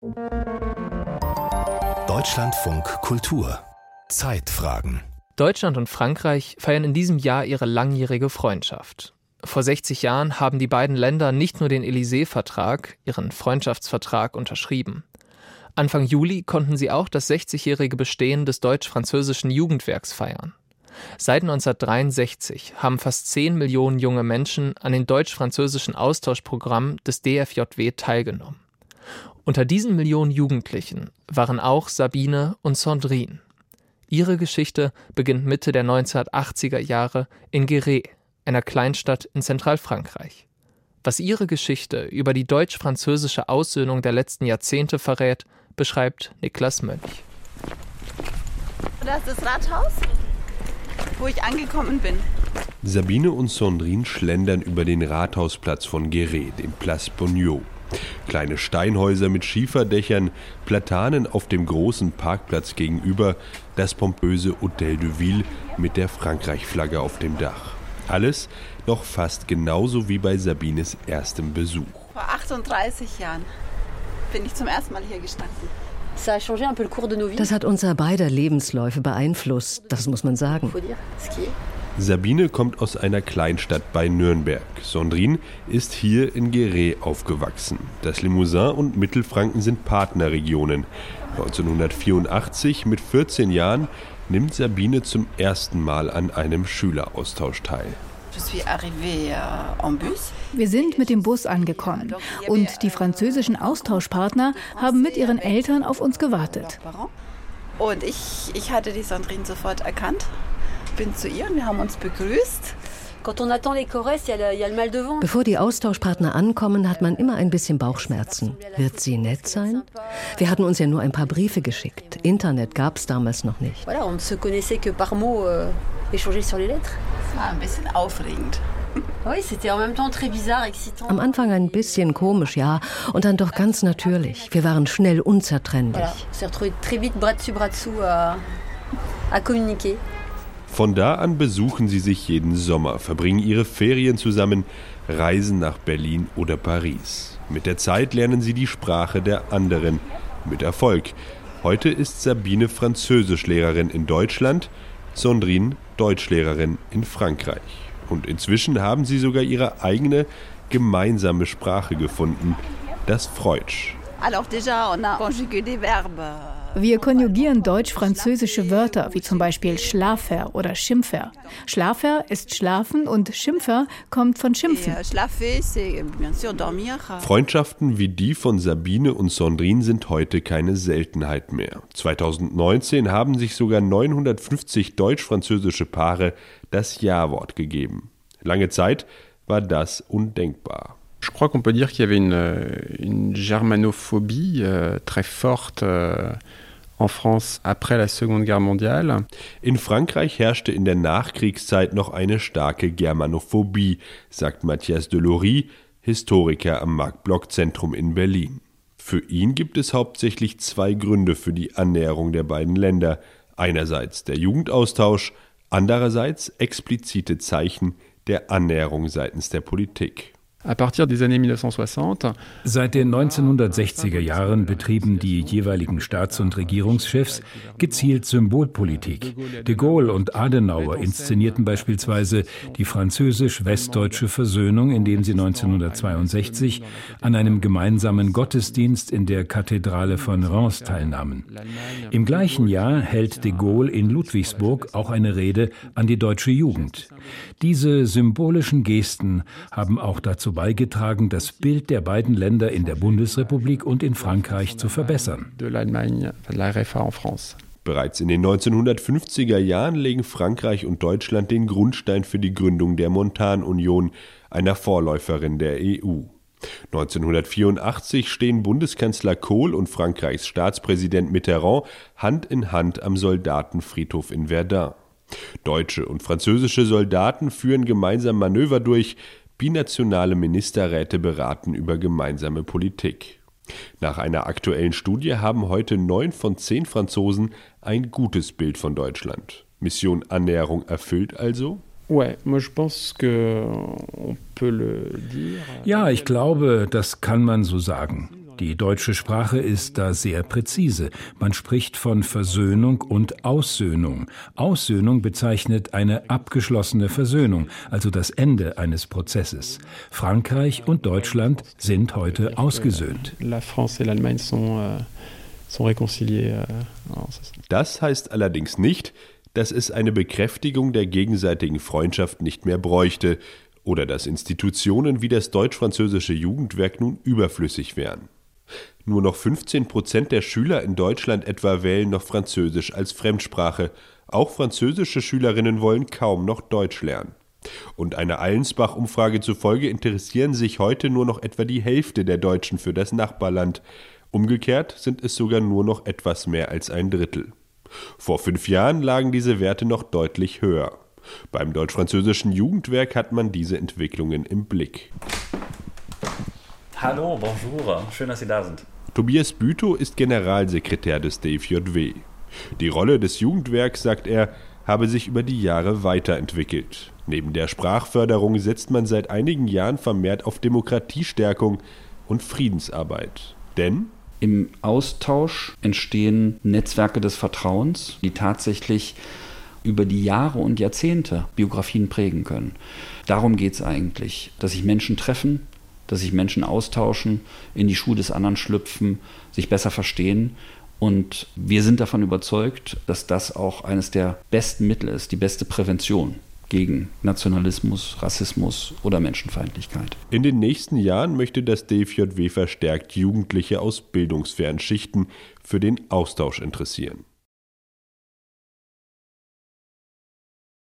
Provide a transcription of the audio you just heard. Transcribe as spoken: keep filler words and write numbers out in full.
Deutschlandfunk Kultur. Zeitfragen. Deutschland und Frankreich feiern in diesem Jahr ihre langjährige Freundschaft. Vor sechzig Jahren haben die beiden Länder nicht nur den Élysée-Vertrag, ihren Freundschaftsvertrag, unterschrieben. Anfang Juli konnten sie auch das sechzigjährige Bestehen des deutsch-französischen Jugendwerks feiern. Seit neunzehnhundertdreiundsechzig haben fast zehn Millionen junge Menschen an den deutsch-französischen Austauschprogrammen des D F J W teilgenommen. Unter diesen Millionen Jugendlichen waren auch Sabine und Sandrine. Ihre Geschichte beginnt Mitte der neunzehnhundertachtziger Jahre in Guéret, einer Kleinstadt in Zentralfrankreich. Was ihre Geschichte über die deutsch-französische Aussöhnung der letzten Jahrzehnte verrät, beschreibt Niklas Mönch. Das ist das Rathaus, wo ich angekommen bin. Sabine und Sandrine schlendern über den Rathausplatz von Guéret, den Place Boniot. Kleine Steinhäuser mit Schieferdächern, Platanen auf dem großen Parkplatz gegenüber, das pompöse Hôtel de Ville mit der Frankreich-Flagge auf dem Dach. Alles noch fast genauso wie bei Sabines erstem Besuch. Vor achtunddreißig Jahren bin ich zum ersten Mal hier gestanden. Das hat unser beider Lebensläufe beeinflusst, das muss man sagen. Sabine kommt aus einer Kleinstadt bei Nürnberg. Sandrine ist hier in Guéret aufgewachsen. Das Limousin und Mittelfranken sind Partnerregionen. neunzehnhundertvierundachtzig, mit vierzehn Jahren, nimmt Sabine zum ersten Mal an einem Schüleraustausch teil. Wir sind mit dem Bus angekommen und die französischen Austauschpartner haben mit ihren Eltern auf uns gewartet. Und ich, ich hatte die Sandrine sofort erkannt, bin zu ihr und wir haben uns begrüßt. Bevor die Austauschpartner ankommen, hat man immer ein bisschen Bauchschmerzen. Wird sie nett sein? Wir hatten uns ja nur ein paar Briefe geschickt. Internet gab es damals noch nicht. Das war ein bisschen aufregend. Am Anfang ein bisschen komisch, ja, und dann doch ganz natürlich. Wir waren schnell unzertrennlich. Von da an besuchen sie sich jeden Sommer, verbringen ihre Ferien zusammen, reisen nach Berlin oder Paris. Mit der Zeit lernen sie die Sprache der anderen, mit Erfolg. Heute ist Sabine Französischlehrerin in Deutschland, Sandrine Deutschlehrerin in Frankreich. Und inzwischen haben sie sogar ihre eigene gemeinsame Sprache gefunden, das Freutsch. Alors déjà, on a conjugué des verbes. Wir konjugieren deutsch-französische Wörter, wie zum Beispiel Schlafer oder Schimpfer. Schlafer ist schlafen und Schimpfer kommt von schimpfen. Freundschaften wie die von Sabine und Sandrine sind heute keine Seltenheit mehr. zweitausendneunzehn haben sich sogar neunhundertfünfzig deutsch-französische Paare das Ja-Wort gegeben. Lange Zeit war das undenkbar. Je crois qu'on peut dire qu'il y avait une, une germanophobie euh, très forte euh, en France après la Seconde Guerre mondiale. In Frankreich herrschte in der Nachkriegszeit noch eine starke Germanophobie, sagt Mathias Delory, Historiker am Markt-Block-Zentrum in Berlin. Für ihn gibt es hauptsächlich zwei Gründe für die Annäherung der beiden Länder. Einerseits der Jugendaustausch, andererseits explizite Zeichen der Annäherung seitens der Politik. Seit den neunzehnhundertsechziger Jahren betrieben die jeweiligen Staats- und Regierungschefs gezielt Symbolpolitik. De Gaulle und Adenauer inszenierten beispielsweise die französisch-westdeutsche Versöhnung, indem sie neunzehnhundertzweiundsechzig an einem gemeinsamen Gottesdienst in der Kathedrale von Reims teilnahmen. Im gleichen Jahr hält de Gaulle in Ludwigsburg auch eine Rede an die deutsche Jugend. Diese symbolischen Gesten haben auch dazu beigetragen, das Bild der beiden Länder in der Bundesrepublik und in Frankreich zu verbessern. Bereits in den neunzehnhundertfünfziger Jahren legen Frankreich und Deutschland den Grundstein für die Gründung der Montanunion, einer Vorläuferin der E U. neunzehnhundertvierundachtzig stehen Bundeskanzler Kohl und Frankreichs Staatspräsident Mitterrand Hand in Hand am Soldatenfriedhof in Verdun. Deutsche und französische Soldaten führen gemeinsam Manöver durch, binationale Ministerräte beraten über gemeinsame Politik. Nach einer aktuellen Studie haben heute neun von zehn Franzosen ein gutes Bild von Deutschland. Mission Annäherung erfüllt also? Ja, ich glaube, das kann man so sagen. Die deutsche Sprache ist da sehr präzise. Man spricht von Versöhnung und Aussöhnung. Aussöhnung bezeichnet eine abgeschlossene Versöhnung, also das Ende eines Prozesses. Frankreich und Deutschland sind heute ausgesöhnt. La France et l'Allemagne sont, sont réconciliés. Das heißt allerdings nicht, dass es eine Bekräftigung der gegenseitigen Freundschaft nicht mehr bräuchte oder dass Institutionen wie das deutsch-französische Jugendwerk nun überflüssig wären. Nur noch fünfzehn Prozent der Schüler in Deutschland etwa wählen noch Französisch als Fremdsprache. Auch französische Schülerinnen wollen kaum noch Deutsch lernen. Und einer Allensbach-Umfrage zufolge interessieren sich heute nur noch etwa die Hälfte der Deutschen für das Nachbarland. Umgekehrt sind es sogar nur noch etwas mehr als ein Drittel. Vor fünf Jahren lagen diese Werte noch deutlich höher. Beim deutsch-französischen Jugendwerk hat man diese Entwicklungen im Blick. Hallo, bonjour, schön, dass Sie da sind. Tobias Bütow ist Generalsekretär des D F J W. Die Rolle des Jugendwerks, sagt er, habe sich über die Jahre weiterentwickelt. Neben der Sprachförderung setzt man seit einigen Jahren vermehrt auf Demokratiestärkung und Friedensarbeit. Denn im Austausch entstehen Netzwerke des Vertrauens, die tatsächlich über die Jahre und Jahrzehnte Biografien prägen können. Darum geht es eigentlich, dass sich Menschen treffen, dass sich Menschen austauschen, in die Schuhe des anderen schlüpfen, sich besser verstehen. Und wir sind davon überzeugt, dass das auch eines der besten Mittel ist, die beste Prävention gegen Nationalismus, Rassismus oder Menschenfeindlichkeit. In den nächsten Jahren möchte das D F J W verstärkt Jugendliche aus bildungsfernen Schichten für den Austausch interessieren.